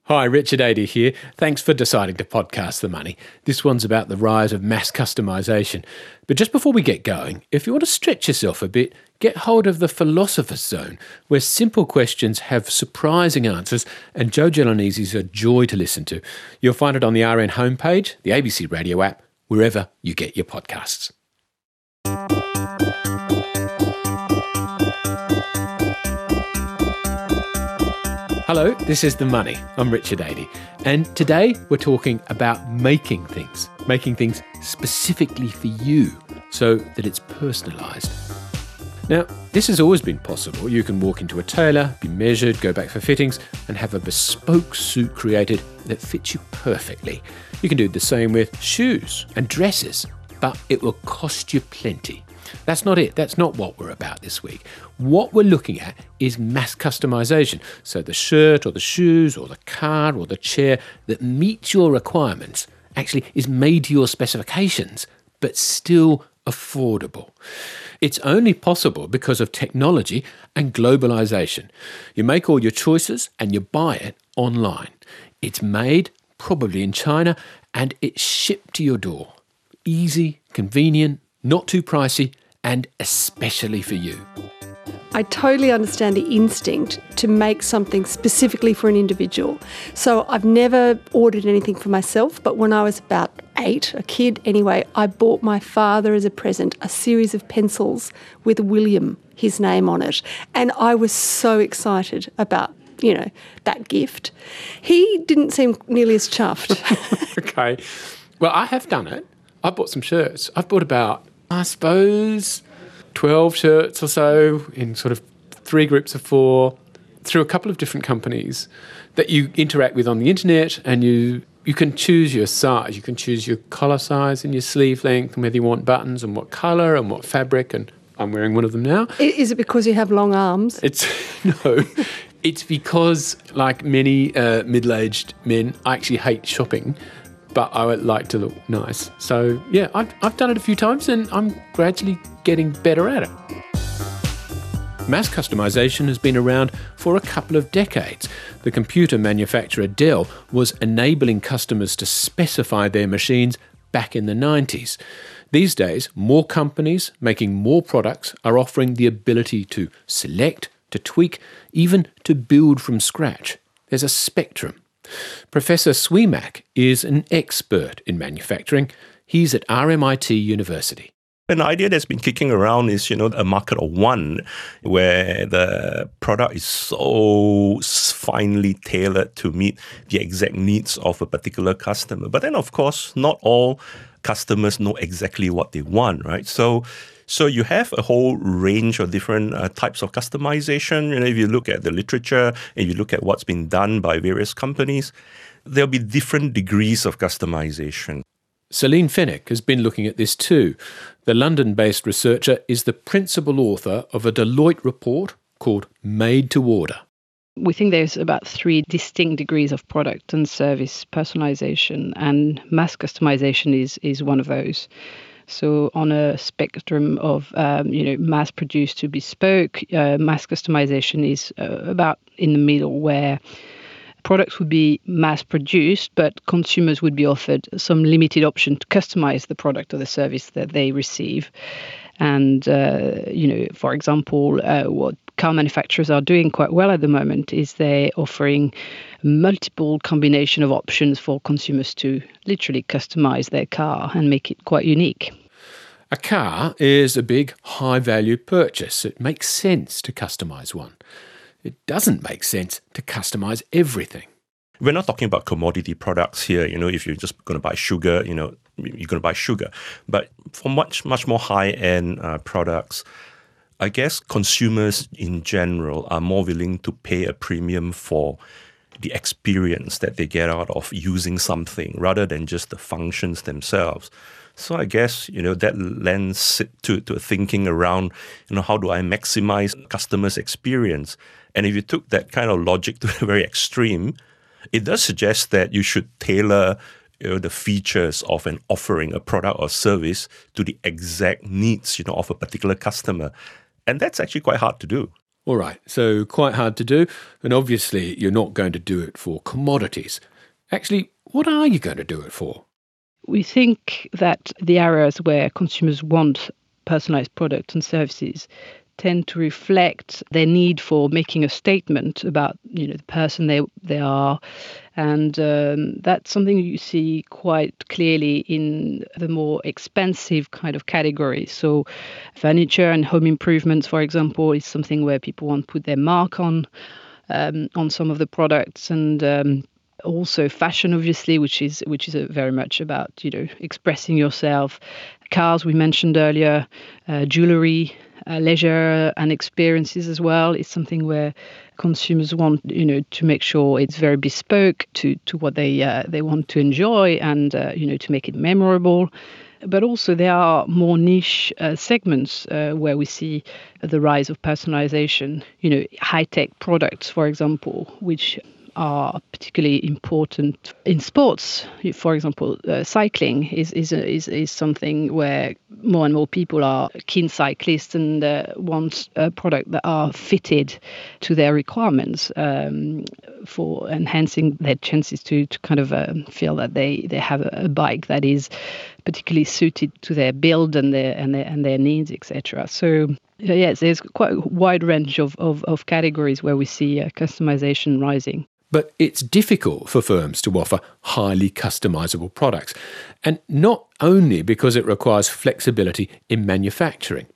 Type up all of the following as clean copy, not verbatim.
Hi, Richard Adey here. Thanks for deciding to podcast The Money. This one's about the rise of mass customisation. But just before we get going, if you want to stretch yourself a bit, get hold of the Philosopher's Zone, where simple questions have surprising answers, and Joe Gelonesi's a joy to listen to. You'll find it on the RN homepage, the ABC Radio app, wherever you get your podcasts. Hello, this is The Money. I'm Richard Adey. And today we're talking about making things specifically for you so that it's personalised. Now, this has always been possible. You can walk into a tailor, be measured, go back for fittings, and have a bespoke suit created that fits you perfectly. You can do the same with shoes and dresses, but it will cost you plenty. That's not it. That's not what we're about this week. What we're looking at is mass customization. So the shirt or the shoes or the car or the chair that meets your requirements actually is made to your specifications, but still affordable. It's only possible because of technology and globalization. You make all your choices and you buy it online. It's made, probably in China, and it's shipped to your door. Easy, convenient, not too pricey, and especially for you. I totally understand the instinct to make something specifically for an individual. So I've never ordered anything for myself, but when I was about 8, a kid anyway, I bought my father as a present a series of pencils with William, his name on it. And I was so excited about, that gift. He didn't seem nearly as chuffed. Okay. Well, I have done it. I bought some shirts. I've bought about, I suppose, 12 shirts or so in sort of 3 groups of 4 through a couple of different companies that you interact with on the internet, and you can choose your size. You can choose your collar size and your sleeve length and whether you want buttons and what colour and what fabric, and I'm wearing one of them now. Is it because you have long arms? No. It's because, like many middle-aged men, I actually hate shopping, but I would like to look nice. So, yeah, I've done it a few times and I'm gradually getting better at it. Mass customization has been around for a couple of decades. The computer manufacturer Dell was enabling customers to specify their machines back in the 90s. These days, more companies making more products are offering the ability to select, to tweak, even to build from scratch. There's a spectrum. Professor Swimak is an expert in manufacturing. He's at RMIT University. An idea that's been kicking around is, a market of one, where the product is so finely tailored to meet the exact needs of a particular customer. But then, of course, not all customers know exactly what they want, right? So you have a whole range of different types of customization. If you look at the literature and you look at what's been done by various companies, there'll be different degrees of customization. Celine Fenech has been looking at this too. The London-based researcher is the principal author of a Deloitte report called Made to Order. We think there's about 3 distinct degrees of product and service personalization, and mass customization is one of those. So on a spectrum of, mass-produced to bespoke, mass customization is about in the middle, where products would be mass-produced, but consumers would be offered some limited option to customize the product or the service that they receive. And, for example, what car manufacturers are doing quite well at the moment is they're offering multiple combination of options for consumers to literally customize their car and make it quite unique. A car is a big, high-value purchase. It makes sense to customize one. It doesn't make sense to customize everything. We're not talking about commodity products here. If you're just going to buy sugar, you're going to buy sugar. But for much, much more high-end products, I guess consumers in general are more willing to pay a premium for the experience that they get out of using something rather than just the functions themselves. So I guess, that lends to thinking around, how do I maximize customers' experience? And if you took that kind of logic to a very extreme, it does suggest that you should tailor the features of an offering, a product or service to the exact needs, of a particular customer. And that's actually quite hard to do. All right, so quite hard to do, and obviously you're not going to do it for commodities. Actually, what are you going to do it for? We think that the areas where consumers want personalized products and services tend to reflect their need for making a statement about the person they are, and that's something you see quite clearly in the more expensive kind of categories. So furniture and home improvements, for example, is something where people want to put their mark on some of the products, and also fashion, obviously, which is very much about expressing yourself. Cars, we mentioned earlier, jewelry, leisure and experiences as well is something where consumers want to make sure it's very bespoke to what they want to enjoy, and to make it memorable. But also there are more niche segments where we see the rise of personalization, high-tech products, for example, which are particularly important in sports. For example, cycling is something where more and more people are keen cyclists and want a product that are fitted to their requirements for enhancing their chances to kind of feel that they have a bike that is particularly suited to their build and their needs, etc. So yes, there's quite a wide range of categories where we see customization rising. But it's difficult for firms to offer highly customizable products, and not only because it requires flexibility in manufacturing.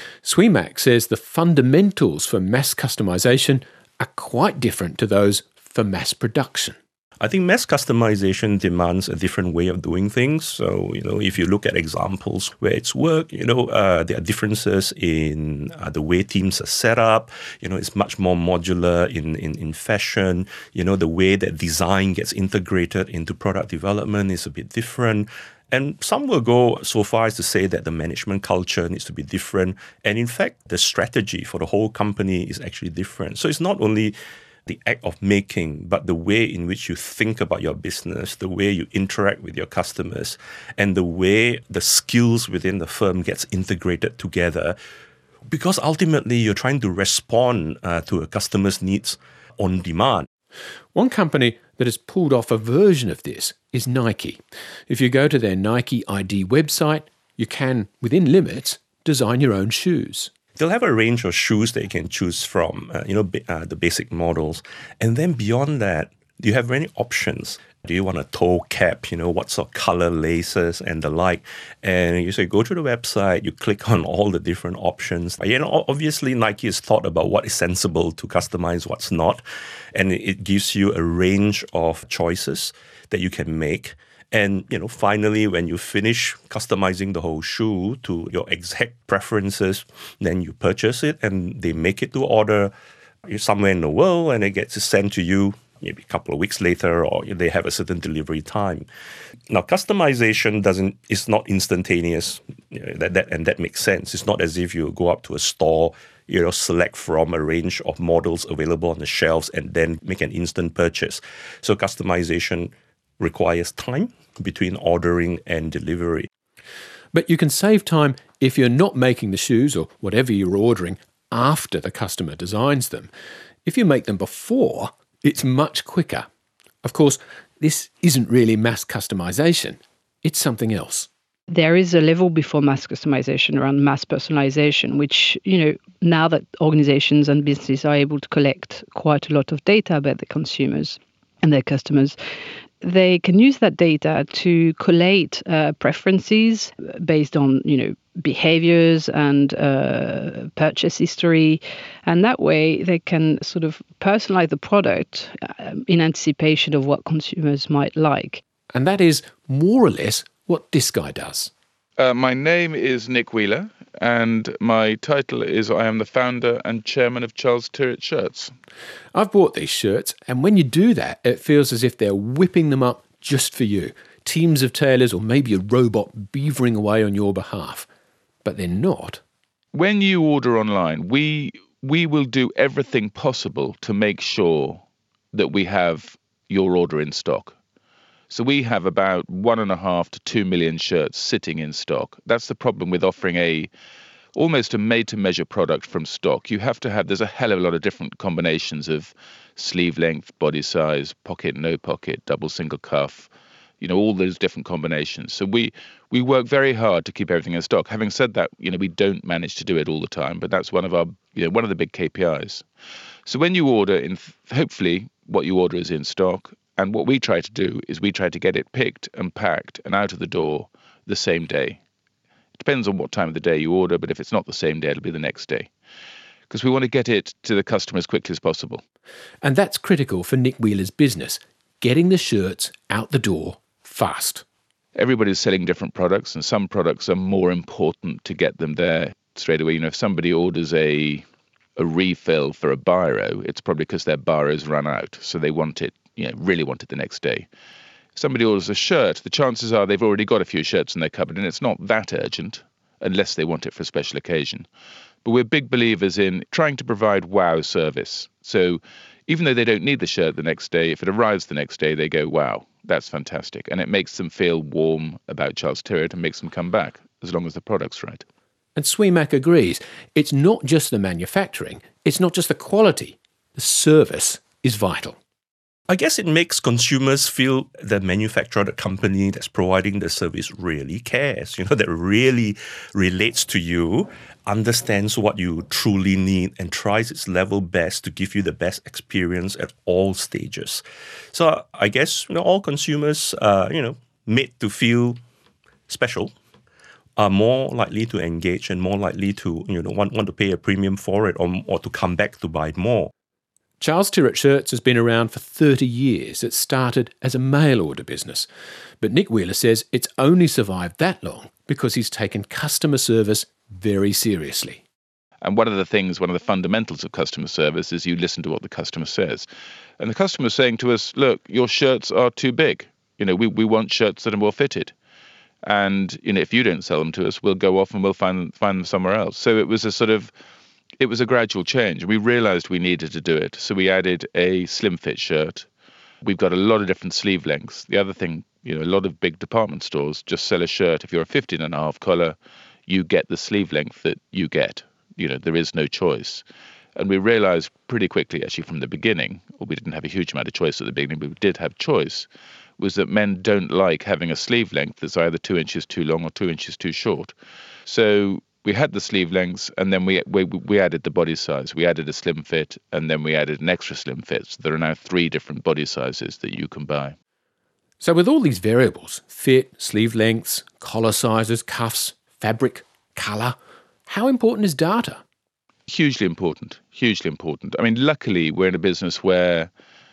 Swimac says the fundamentals for mass customization are quite different to those for mass production. I think mass customization demands a different way of doing things. So, if you look at examples where it's worked, there are differences in the way teams are set up. It's much more modular in fashion. The way that design gets integrated into product development is a bit different. And some will go so far as to say that the management culture needs to be different. And in fact, the strategy for the whole company is actually different. So it's not only the act of making, but the way in which you think about your business, the way you interact with your customers, and the way the skills within the firm gets integrated together. Because ultimately, you're trying to respond to a customer's needs on demand. One company that has pulled off a version of this is Nike. If you go to their Nike ID website, you can, within limits, design your own shoes. They'll have a range of shoes that you can choose from, the basic models. And then beyond that, do you have any options? Do you want a toe cap? What sort of color laces and the like? And you say, go to the website, you click on all the different options. Obviously, Nike has thought about what is sensible to customize, what's not. And it gives you a range of choices that you can make. And, finally, when you finish customizing the whole shoe to your exact preferences, then you purchase it and they make it to order somewhere in the world and it gets sent to you maybe a couple of weeks later, or they have a certain delivery time. Now, customization is not instantaneous, and that makes sense. It's not as if you go up to a store, select from a range of models available on the shelves and then make an instant purchase. So customization requires time between ordering and delivery. But you can save time if you're not making the shoes or whatever you're ordering after the customer designs them. If you make them before, it's much quicker. Of course, this isn't really mass customization. It's something else. There is a level before mass customization around mass personalization, which, now that organizations and businesses are able to collect quite a lot of data about the consumers and their customers, they can use that data to collate preferences based on, behaviors and purchase history. And that way they can sort of personalize the product in anticipation of what consumers might like. And that is more or less what this guy does. My name is Nick Wheeler, and my title is I am the founder and chairman of Charles Tyrwhitt Shirts. I've bought these shirts, and when you do that, it feels as if they're whipping them up just for you. Teams of tailors or maybe a robot beavering away on your behalf. But they're not. When you order online, we will do everything possible to make sure that we have your order in stock. So we have about 1.5 to 2 million shirts sitting in stock. That's the problem with offering a almost a made-to-measure product from stock. You have to have, there's a hell of a lot of different combinations of sleeve length, body size, pocket, no pocket, double, single cuff, all those different combinations. So we work very hard to keep everything in stock. Having said that, we don't manage to do it all the time, but that's one of our, one of the big KPIs. So when you order, hopefully what you order is in stock. And what we try to do is we try to get it picked and packed and out of the door the same day. It depends on what time of the day you order, but if it's not the same day, it'll be the next day. Because we want to get it to the customer as quickly as possible. And that's critical for Nick Wheeler's business, getting the shirts out the door fast. Everybody's selling different products, and some products are more important to get them there straight away. If somebody orders a refill for a biro, it's probably because their biro's run out, so they want it, really want it the next day. If somebody orders a shirt, the chances are they've already got a few shirts in their cupboard, and it's not that urgent unless they want it for a special occasion. But we're big believers in trying to provide wow service. So even though they don't need the shirt the next day, if it arrives the next day, they go, wow, that's fantastic. And it makes them feel warm about Charles Tyrwhitt and makes them come back, as long as the product's right. And Sweemac agrees. It's not just the manufacturing, it's not just the quality. The service is vital. I guess it makes consumers feel the manufacturer, the company that's providing the service really cares, that really relates to you, understands what you truly need, and tries its level best to give you the best experience at all stages. So I guess, all consumers, made to feel special, are more likely to engage and more likely to, want to pay a premium for it or to come back to buy more. Charles Tyrwhitt Shirts has been around for 30 years. It started as a mail order business. But Nick Wheeler says it's only survived that long because he's taken customer service very seriously. And one of the fundamentals of customer service is you listen to what the customer says. And the customer's saying to us, look, your shirts are too big. We want shirts that are more fitted. And, if you don't sell them to us, we'll go off and we'll find them somewhere else. So it was a gradual change. We realized we needed to do it. So we added a slim fit shirt. We've got a lot of different sleeve lengths. The other thing, a lot of big department stores just sell a shirt. If you're a 15.5 collar, you get the sleeve length that you get. There is no choice. And we realized pretty quickly, actually from the beginning, or we didn't have a huge amount of choice at the beginning, but we did have choice, was that men don't like having a sleeve length that's either 2 inches too long or 2 inches too short. So we had the sleeve lengths, and then we added the body size. We added a slim fit, and then we added an extra slim fit. So there are now 3 different body sizes that you can buy. So with all these variables, fit, sleeve lengths, collar sizes, cuffs, fabric, colour, how important is data? Hugely important, hugely important. I mean, luckily, we're in a business where,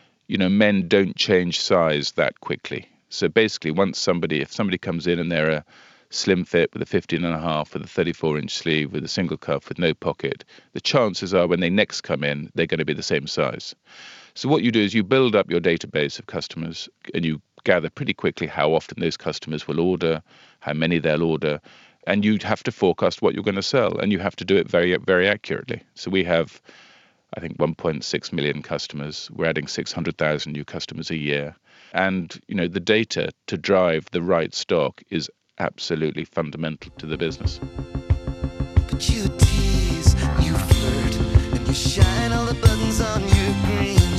men don't change size that quickly. So basically, if somebody comes in and they're a slim fit with a 15.5, with a 34-inch sleeve, with a single cuff, with no pocket, the chances are when they next come in, they're going to be the same size. So what you do is you build up your database of customers and you gather pretty quickly how often those customers will order, how many they'll order, and you have to forecast what you're going to sell, and you have to do it very, very accurately. So we have, I think, 1.6 million customers. We're adding 600,000 new customers a year. And, the data to drive the right stock is absolutely fundamental to the business. But you tease, you flirt, and you shine all the buttons on your green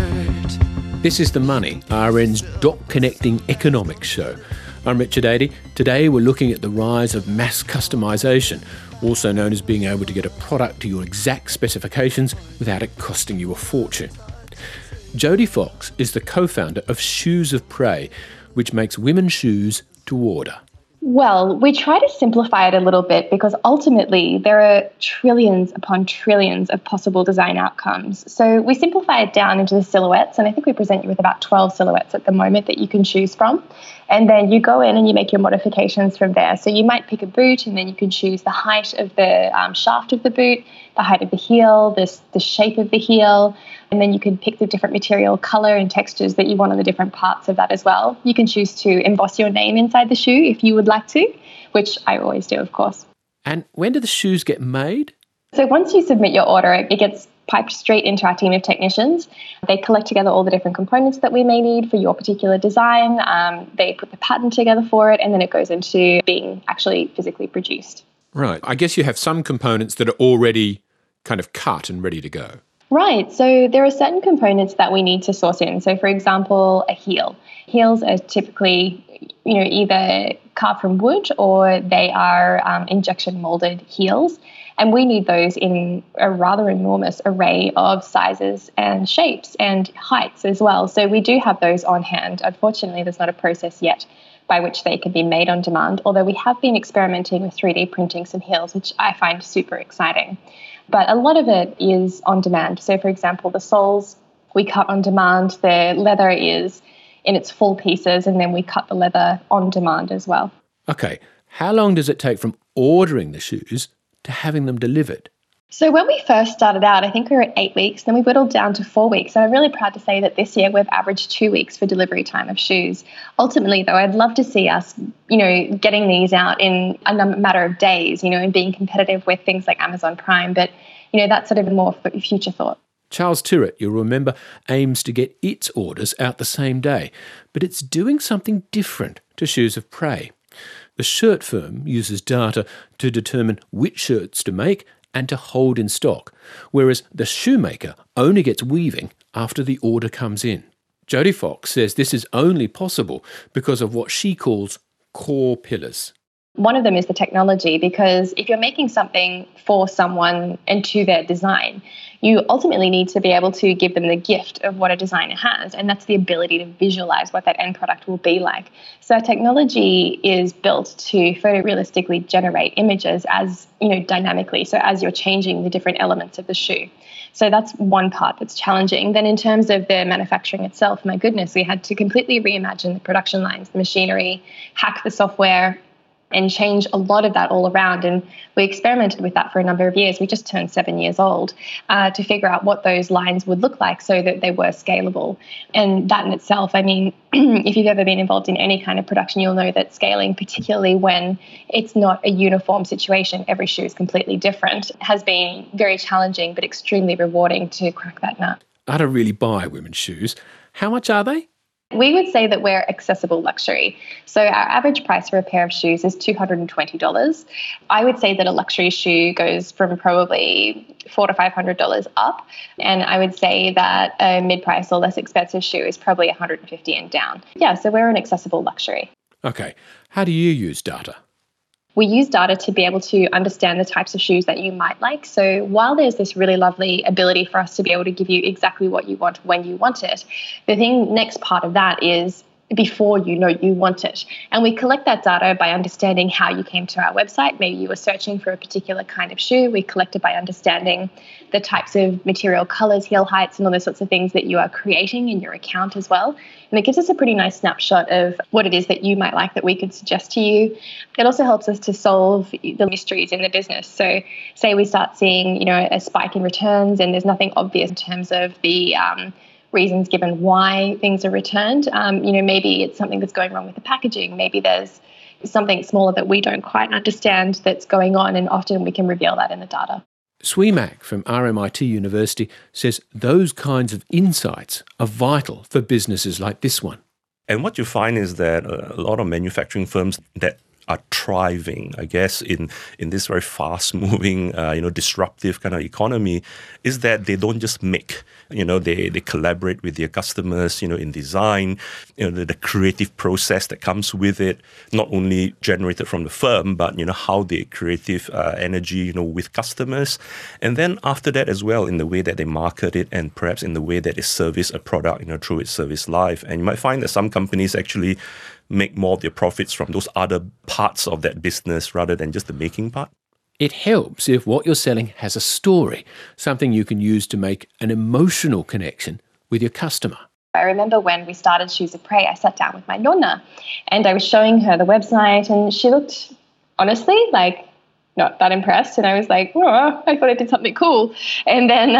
shirt. This is The Money, RN's dot-connecting economics show. I'm Richard Adey. Today we're looking at the rise of mass customisation, also known as being able to get a product to your exact specifications without it costing you a fortune. Jodie Fox is the co-founder of Shoes of Prey, which makes women's shoes to order. Well, we try to simplify it a little bit because ultimately there are trillions upon trillions of possible design outcomes. So we simplify it down into the silhouettes, and I think we present you with about 12 silhouettes at the moment that you can choose from. And then you go in and you make your modifications from there. So you might pick a boot, and then you can choose the height of the shaft of the boot, the height of the heel, the shape of the heel, and then you can pick the different material, color, and textures that you want on the different parts of that as well. You can choose to emboss your name inside the shoe if you would like to, which I always do, of course. And when do the shoes get made? So once you submit your order, it gets piped straight into our team of technicians. They collect together all the different components that we may need for your particular design. They put the pattern together for it, and then it goes into being actually physically produced. Right. I guess you have some components that are already kind of cut and ready to go. Right. So there are certain components that we need to source in. So, for example, a heel. Heels are typically, either carved from wood or they are injection molded heels. And we need those in a rather enormous array of sizes and shapes and heights as well. So we do have those on hand. Unfortunately, there's not a process yet by which they can be made on demand, although we have been experimenting with 3D printing some heels, which I find super exciting. But a lot of it is on demand. So, for example, the soles we cut on demand, the leather is in its full pieces, and then we cut the leather on demand as well. Okay. How long does it take from ordering the shoes to having them delivered? So when we first started out, I think we were at 8 weeks, then we whittled down to 4 weeks. And I'm really proud to say that this year we've averaged 2 weeks for delivery time of shoes. Ultimately, though, I'd love to see us, getting these out in a matter of days, and being competitive with things like Amazon Prime. But, that's sort of more future thought. Charles Tyrwhitt, you'll remember, aims to get its orders out the same day, but it's doing something different to Shoes of Prey. The shirt firm uses data to determine which shirts to make and to hold in stock, whereas the shoemaker only gets weaving after the order comes in. Jodie Fox says this is only possible because of what she calls core pillars. One of them is the technology, because if you're making something for someone and to their design, you ultimately need to be able to give them the gift of what a designer has, and that's the ability to visualize what that end product will be like. So our technology is built to photorealistically generate images as, dynamically, so as you're changing the different elements of the shoe. So that's one part that's challenging. Then in terms of the manufacturing itself, my goodness, we had to completely reimagine the production lines, the machinery, hack the software, and change a lot of that all around. And we experimented with that for a number of years. We just turned 7 years old to figure out what those lines would look like so that they were scalable. And that in itself, if you've ever been involved in any kind of production, you'll know that scaling, particularly when it's not a uniform situation, every shoe is completely different, has been very challenging but extremely rewarding to crack that nut. I don't really buy women's shoes. How much are they? We would say that we're accessible luxury. So our average price for a pair of shoes is $220. I would say that a luxury shoe goes from probably $400 to $500 up. And I would say that a mid-price or less expensive shoe is probably $150 and down. Yeah, so we're an accessible luxury. Okay. How do you use data? We use data to be able to understand the types of shoes that you might like. So while there's this really lovely ability for us to be able to give you exactly what you want when you want it, the next part of that is before you know you want it. And we collect that data by understanding how you came to our website. Maybe you were searching for a particular kind of shoe. We collect it by understanding the types of material, colors, heel heights, and all those sorts of things that you are creating in your account as well. And it gives us a pretty nice snapshot of what it is that you might like that we could suggest to you. It also helps us to solve the mysteries in the business. So say we start seeing, a spike in returns and there's nothing obvious in terms of the reasons given why things are returned. Maybe it's something that's going wrong with the packaging. Maybe there's something smaller that we don't quite understand that's going on, and often we can reveal that in the data. Sui Mak from RMIT University says those kinds of insights are vital for businesses like this one. And what you find is that a lot of manufacturing firms that are thriving, I guess, in this very fast-moving, disruptive kind of economy, is that they don't just make. They collaborate with their customers, in design, the creative process that comes with it, not only generated from the firm, but, how the creative energy, with customers. And then after that as well, in the way that they market it and perhaps in the way that they service a product, through its service life. And you might find that some companies actually make more of their profits from those other parts of that business rather than just the making part. It helps if what you're selling has a story, something you can use to make an emotional connection with your customer. I remember when we started Shoes of Prey, I sat down with my nonna and I was showing her the website and she looked, honestly, like not that impressed. And I was like, oh, I thought I did something cool. And then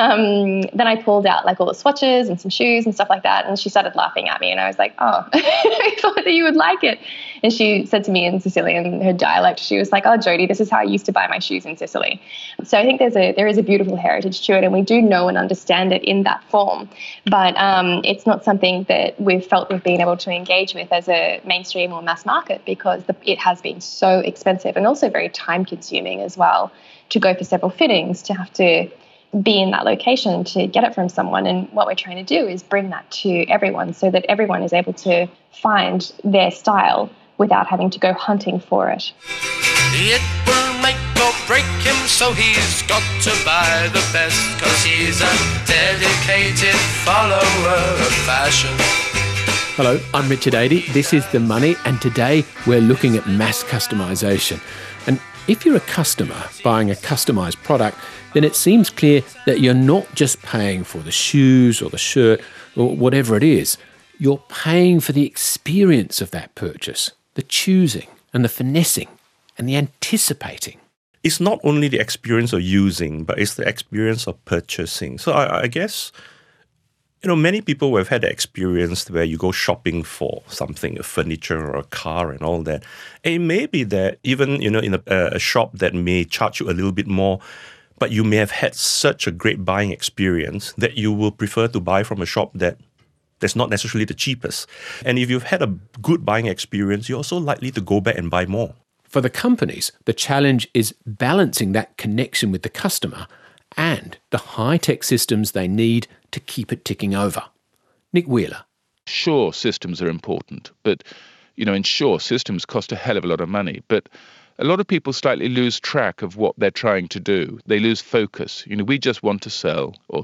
I pulled out like all the swatches and some shoes and stuff like that. And she started laughing at me and I was like, oh, I thought that you would like it. And she said to me in Sicilian, her dialect, she was like, oh, Jodie, this is how I used to buy my shoes in Sicily. So I think there is a beautiful heritage to it, and we do know and understand it in that form. But it's not something that we've felt we've been able to engage with as a mainstream or mass market because it has been so expensive and also very time consuming. timing as well, to go for several fittings, to have to be in that location to get it from someone. And what we're trying to do is bring that to everyone so that everyone is able to find their style without having to go hunting for it. It will make or break him, so he's got to buy the best, 'cause he's a dedicated follower of fashion. Hello, I'm Richard Adey. This is The Money, and today we're looking at mass customisation. And if you're a customer buying a customised product, then it seems clear that you're not just paying for the shoes or the shirt or whatever it is. You're paying for the experience of that purchase, the choosing and the finessing and the anticipating. It's not only the experience of using, but it's the experience of purchasing. So I guess, many people have had the experience where you go shopping for something, a furniture or a car and all that. And it may be that even, in a shop that may charge you a little bit more, but you may have had such a great buying experience that you will prefer to buy from a shop that's not necessarily the cheapest. And if you've had a good buying experience, you're also likely to go back and buy more. For the companies, the challenge is balancing that connection with the customer and the high-tech systems they need to keep it ticking over. Nick Wheeler. Sure, systems are important, but, ensure systems cost a hell of a lot of money. But a lot of people slightly lose track of what they're trying to do. They lose focus. We just want to sell or,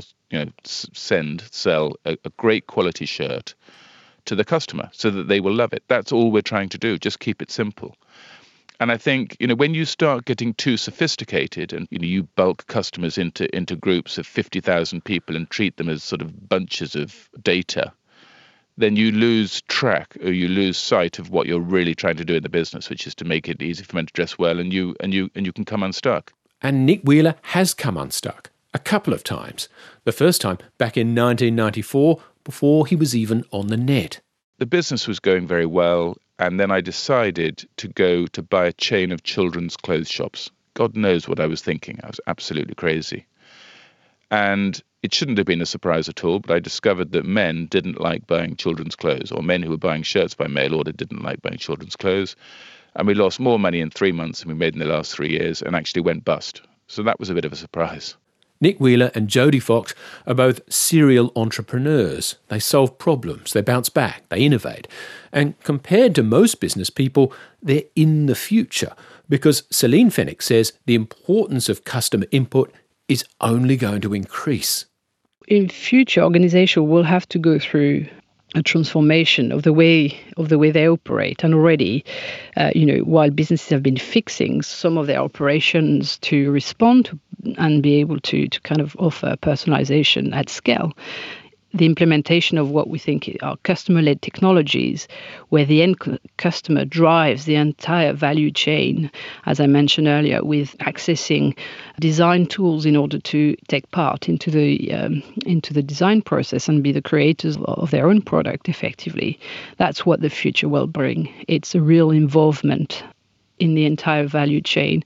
sell a great quality shirt to the customer so that they will love it. That's all we're trying to do. Just keep it simple. And I think, when you start getting too sophisticated and, you bulk customers into groups of 50,000 people and treat them as sort of bunches of data, then you lose track or you lose sight of what you're really trying to do in the business, which is to make it easy for men to dress well, and you can come unstuck. And Nick Wheeler has come unstuck a couple of times. The first time back in 1994, before he was even on the net. The business was going very well, and then I decided to go to buy a chain of children's clothes shops. God knows what I was thinking. I was absolutely crazy. And it shouldn't have been a surprise at all, but I discovered that men didn't like buying children's clothes, or men who were buying shirts by mail order didn't like buying children's clothes. And we lost more money in 3 months than we made in the last 3 years and actually went bust. So that was a bit of a surprise. Nick Wheeler and Jodie Fox are both serial entrepreneurs. They solve problems, they bounce back, they innovate. And compared to most business people, they're in the future, because Celine Fenech says the importance of customer input is only going to increase. In future, organizations will have to go through a transformation of the way they operate. And already, while businesses have been fixing some of their operations to respond to and be able to kind of offer personalization at scale, the implementation of what we think are customer-led technologies, where the end customer drives the entire value chain, as I mentioned earlier, with accessing design tools in order to take part into the design process and be the creators of their own product effectively. That's what the future will bring. It's a real involvement in the entire value chain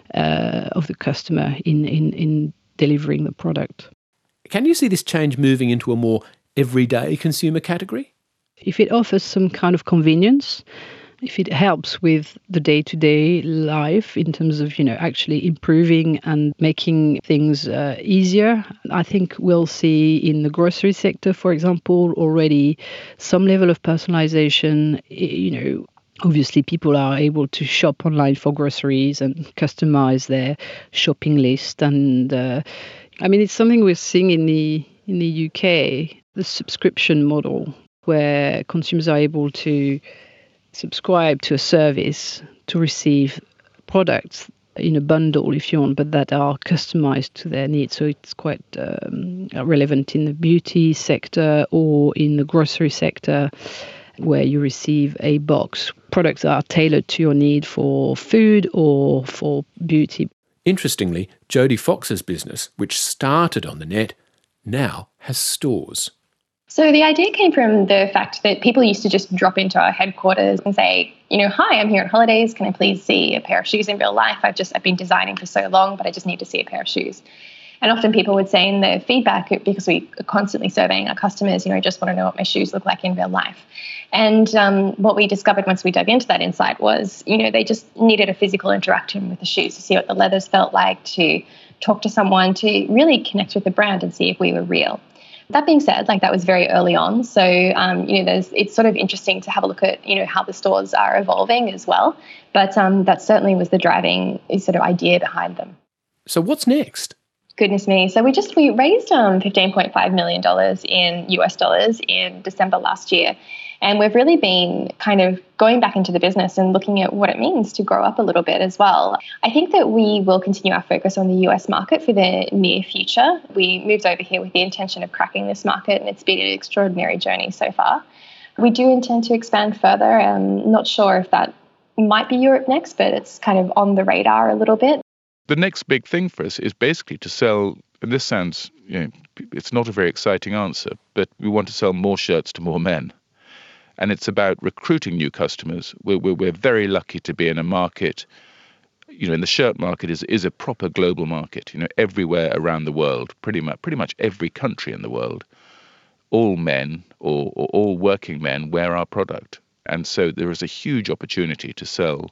of the customer in delivering the product. Can you see this change moving into a more everyday consumer category? If it offers some kind of convenience, if it helps with the day-to-day life in terms of, actually improving and making things easier, I think we'll see in the grocery sector, for example, already some level of personalization. Obviously, people are able to shop online for groceries and customize their shopping list. And it's something we're seeing in the UK, the subscription model, where consumers are able to subscribe to a service to receive products in a bundle, if you want, but that are customized to their needs. So it's quite relevant in the beauty sector or in the grocery sector, where you receive a box. Products are tailored to your need for food or for beauty. Interestingly, Jodie Fox's business, which started on the net, now has stores. So the idea came from the fact that people used to just drop into our headquarters and say, hi, I'm here on holidays. Can I please see a pair of shoes in real life? I've been designing for so long, but I just need to see a pair of shoes. And often people would say in the feedback, because we are constantly surveying our customers, just want to know what my shoes look like in real life. And what we discovered once we dug into that insight was, they just needed a physical interaction with the shoes to see what the leathers felt like, to talk to someone, to really connect with the brand and see if we were real. That being said, that was very early on. So, it's sort of interesting to have a look at, how the stores are evolving as well. But that certainly was the driving sort of idea behind them. So what's next? Goodness me. So we raised $15.5 million in US dollars in December last year. And we've really been kind of going back into the business and looking at what it means to grow up a little bit as well. I think that we will continue our focus on the US market for the near future. We moved over here with the intention of cracking this market, and it's been an extraordinary journey so far. We do intend to expand further. I'm not sure if that might be Europe next, but it's kind of on the radar a little bit. The next big thing for us is basically to sell, and this sounds, it's not a very exciting answer, but we want to sell more shirts to more men. And it's about recruiting new customers. We're very lucky to be in a market, in the shirt market is a proper global market, everywhere around the world, pretty much every country in the world. All men or all working men wear our product. And so there is a huge opportunity to sell,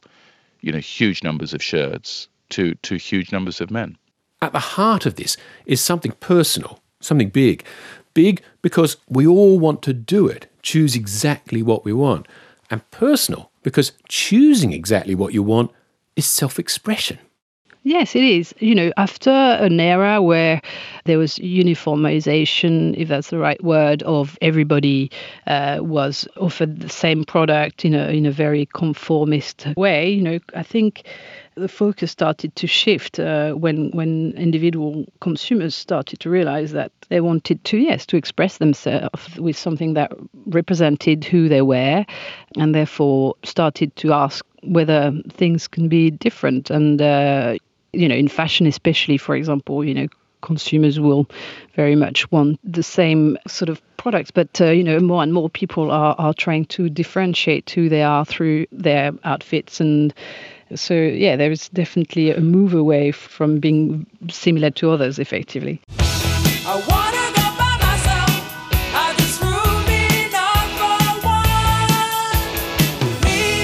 huge numbers of shirts to huge numbers of men. At the heart of this is something personal, something big. Big because we all want to do it, choose exactly what we want. And personal because choosing exactly what you want is self-expression. Yes, it is. After an era where there was uniformization, if that's the right word, of everybody was offered the same product in a very conformist way, I think the focus started to shift when individual consumers started to realize that they wanted to express themselves with something that represented who they were, and therefore started to ask whether things can be different. And in fashion especially, for example, consumers will very much want the same sort of products, but more and more people are trying to differentiate who they are through their outfits. And so there is definitely a move away from being similar to others effectively. I wanna go by myself. I just room me number one. Me,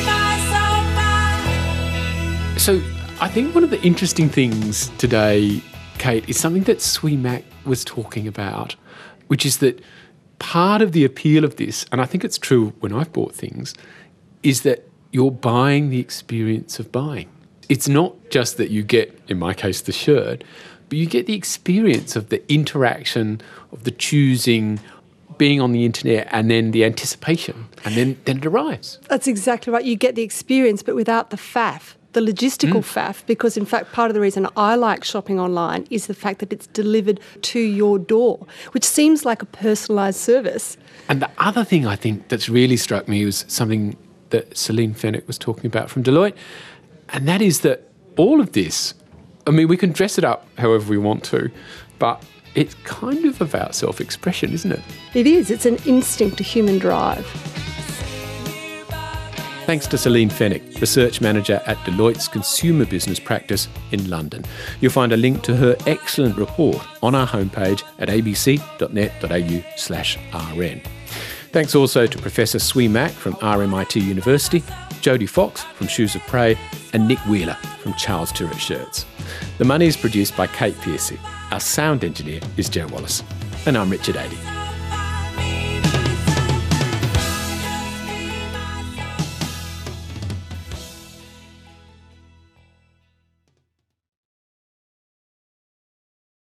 myself, I. So I think one of the interesting things today, Kate, is something that Sweemac was talking about, which is that part of the appeal of this, and I think it's true when I've bought things, is that you're buying the experience of buying. It's not just that you get, in my case, the shirt, but you get the experience of the interaction, of the choosing, being on the internet, and then the anticipation, and then it arrives. That's exactly right. You get the experience, but without the faff. The logistical faff, because in fact part of the reason I like shopping online is the fact that it's delivered to your door, which seems like a personalised service. And the other thing I think that's really struck me was something that Celine Fenech was talking about from Deloitte, and that is that all of this, we can dress it up however we want to, but it's kind of about self-expression, isn't it? It is. It's an instinct, a human drive. Thanks to Celine Fenech, Research Manager at Deloitte's Consumer Business Practice in London. You'll find a link to her excellent report on our homepage at abc.net.au/rn. Thanks also to Professor Sweemac from RMIT University, Jodie Fox from Shoes of Prey, and Nick Wheeler from Charles Tyrwhitt Shirts. The Money is produced by Kate Piercy. Our sound engineer is Joe Wallace. And I'm Richard Adey.